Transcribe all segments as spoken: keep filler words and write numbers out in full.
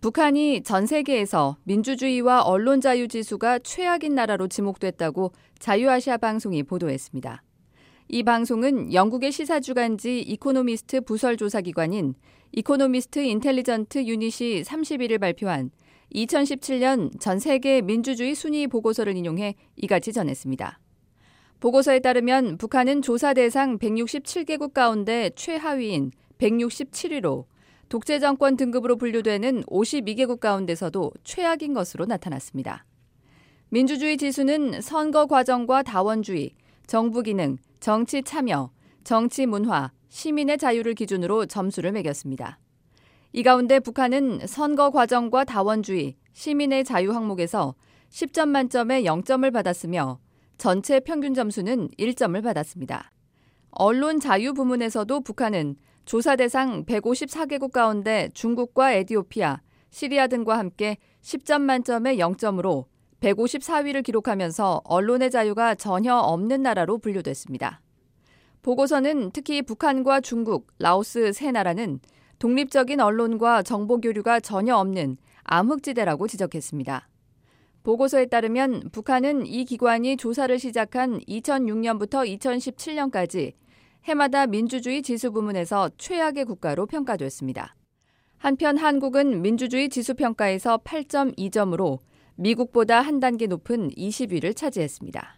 북한이 전 세계에서 민주주의와 언론 자유 지수가 최악인 나라로 지목됐다고 자유아시아 방송이 보도했습니다. 이 방송은 영국의 시사주간지 이코노미스트 부설 조사기관인 이코노미스트 인텔리전트 유닛이 삼십일 일 발표한 이천십칠 년 전 세계 민주주의 순위 보고서를 인용해 이같이 전했습니다. 보고서에 따르면 북한은 조사 대상 백육십칠 개국 가운데 최하위인 백육십칠 위로 독재 정권 등급으로 분류되는 오십이 개국 가운데서도 최악인 것으로 나타났습니다. 민주주의 지수는 선거 과정과 다원주의, 정부 기능, 정치 참여, 정치 문화, 시민의 자유를 기준으로 점수를 매겼습니다. 이 가운데 북한은 선거 과정과 다원주의, 시민의 자유 항목에서 십 점 만점에 영 점을 받았으며 전체 평균 점수는 일 점을 받았습니다. 언론 자유 부문에서도 북한은 조사 대상 백오십사 개국 가운데 중국과 에티오피아, 시리아 등과 함께 십 점 만점에 영 점으로 백오십사 위를 기록하면서 언론의 자유가 전혀 없는 나라로 분류됐습니다. 보고서는 특히 북한과 중국, 라오스 세 나라는 독립적인 언론과 정보 교류가 전혀 없는 암흑지대라고 지적했습니다. 보고서에 따르면 북한은 이 기관이 조사를 시작한 이천육 년부터 이천십칠 년까지 해마다 민주주의 지수 부문에서 최악의 국가로 평가됐습니다. 한편 한국은 민주주의 지수 평가에서 팔 점 이 점으로 미국보다 한 단계 높은 이십 위를 차지했습니다.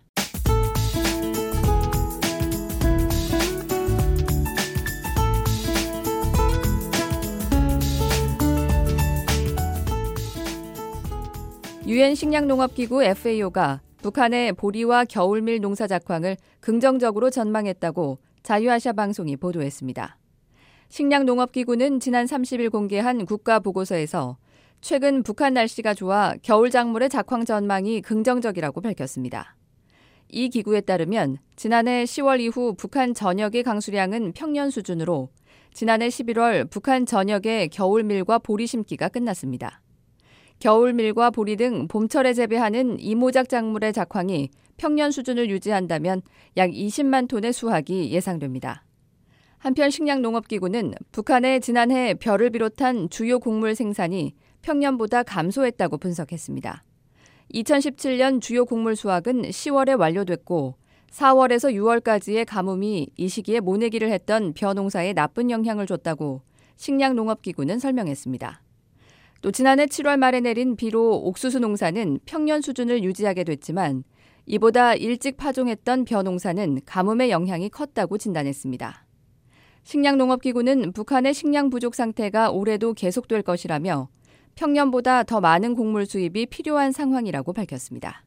유엔 식량농업기구 에프에이오가 북한의 보리와 겨울밀 농사 작황을 긍정적으로 전망했다고 자유아시아 방송이 보도했습니다. 식량농업기구는 지난 삼십 일 공개한 국가보고서에서 최근 북한 날씨가 좋아 겨울 작물의 작황 전망이 긍정적이라고 밝혔습니다. 이 기구에 따르면 지난해 시월 이후 북한 전역의 강수량은 평년 수준으로 지난해 십일월 북한 전역의 겨울밀과 보리 심기가 끝났습니다. 겨울밀과 보리 등 봄철에 재배하는 이모작 작물의 작황이 평년 수준을 유지한다면 약 이십만 톤의 수확이 예상됩니다. 한편 식량농업기구는 북한의 지난해 벼를 비롯한 주요 곡물 생산이 평년보다 감소했다고 분석했습니다. 이천십칠 년 주요 곡물 수확은 시월에 완료됐고 사월에서 유월까지의 가뭄이 이 시기에 모내기를 했던 벼 농사에 나쁜 영향을 줬다고 식량농업기구는 설명했습니다. 또 지난해 칠월 말에 내린 비로 옥수수 농사는 평년 수준을 유지하게 됐지만 이보다 일찍 파종했던 벼 농사는 가뭄의 영향이 컸다고 진단했습니다. 식량농업기구는 북한의 식량 부족 상태가 올해도 계속될 것이라며 평년보다 더 많은 곡물 수입이 필요한 상황이라고 밝혔습니다.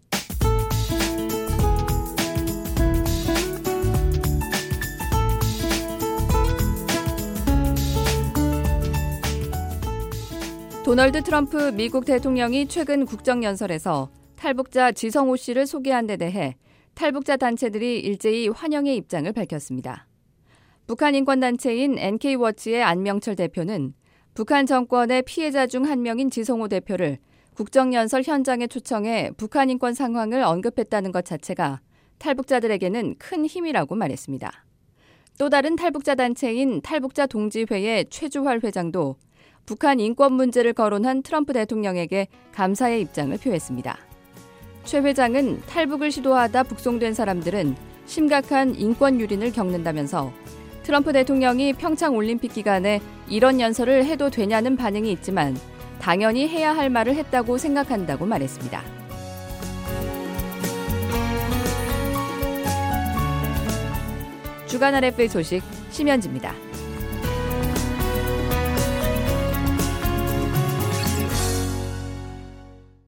도널드 트럼프 미국 대통령이 최근 국정연설에서 탈북자 지성호 씨를 소개한 데 대해 탈북자 단체들이 일제히 환영의 입장을 밝혔습니다. 북한 인권단체인 엔케이워치의 안명철 대표는 북한 정권의 피해자 중 한 명인 지성호 대표를 국정연설 현장에 초청해 북한 인권 상황을 언급했다는 것 자체가 탈북자들에게는 큰 힘이라고 말했습니다. 또 다른 탈북자 단체인 탈북자 동지회의 최주활 회장도 북한 인권 문제를 거론한 트럼프 대통령에게 감사의 입장을 표했습니다. 최 회장은 탈북을 시도하다 북송된 사람들은 심각한 인권 유린을 겪는다면서 트럼프 대통령이 평창 올림픽 기간에 이런 연설을 해도 되냐는 반응이 있지만 당연히 해야 할 말을 했다고 생각한다고 말했습니다. 주간 알에프에이 소식 심현지입니다.